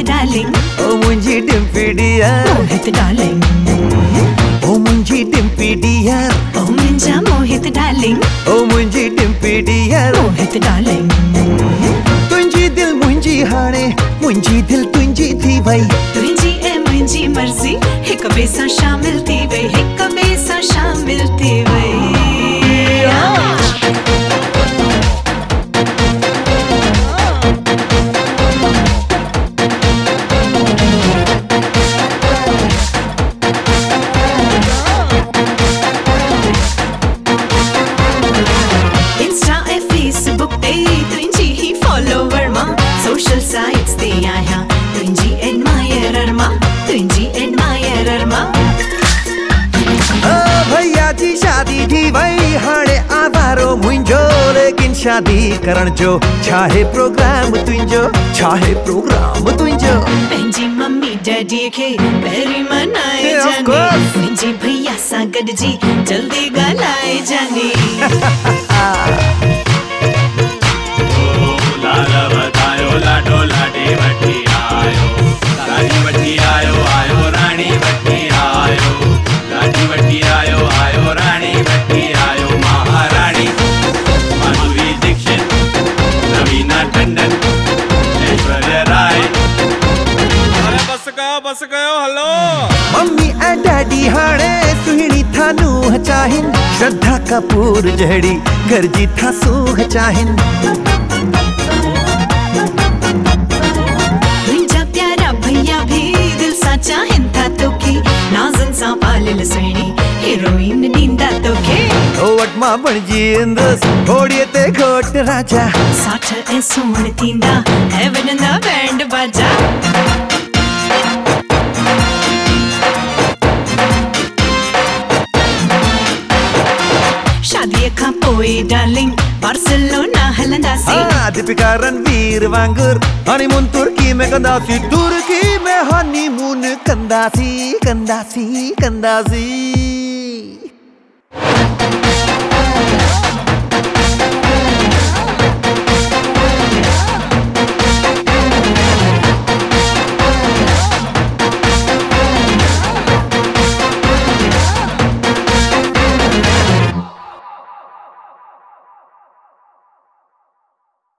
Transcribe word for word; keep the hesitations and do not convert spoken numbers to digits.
Darling ओ मुंजी Dimpi dear Mohit darling ओ मुंजी डिम्पी डियर ओ मुंजा मोहित डार्लिंग ओ मुंजी डिम्पी डियर मोहित डार्लिंग तुंजी दिल मुंजी हाणे मुंजी दिल तुंजी थी वई तुंजी ए मुंजी मर्जी हिक ॿिए सां शामिल थी वई हिक ॿिए सां शामिल थी वई इंस्टा ए फेसबुक ते तुंजी ही फॉलोवर मां सोशल साइट्स ते आहियां तुंजी एडमायरर मां तुंजी एडमायरर मां ओ भैया जी शादी थी वई हाणे आवारो मुंहिंजो लेकिन शादी करण जो छाहे प्रोग्राम तुंहिंजो छाहे प्रोग्राम तुंहिंजो पंहिंजी मम्मी डैडी खे पहिरीं मनाए Yeah, of जानी course. मुंहिंजे भैया सां गॾिजी जल्दी ॻाल्हाए जानी लाला बतायो लाडो लाडी वठी आयो लाडी वठी आयो आयो रानी वठी आयो लाडी वठी आयो आयो रानी वठी आयो महारानी माधुरी दीक्षित रवीना टंडन ऐश्वर्या राय अरे बस कयो बस कयो हलो मम्मी ऐं डैडी हाणे सुहिणी था नूंहं चाहिन श्रद्धा कपूर जहिड़ी गरजी था सूंह चाहिन मुंहिंजा प्यारा भैया भी दिल सां चाहिनि था तोखे नाज़नि सां पालियल सुहिणी हीरोइन ॾींदा तोखे ओ वट मां बणिजी ईंदुसि घोड़ीअ ते घोट राजा साठ ऐं सोण थींदा ऐं वॼंदा बैंड बाजा शादीअ खां पोइ डार्लिंग बार्सिलोना हलंदासीं हाँ दीपिका रणवीर वांगुर हनीमून तुर्की में कंदासी तुर्की में हनीमून कंदासी कंदासी कंदासी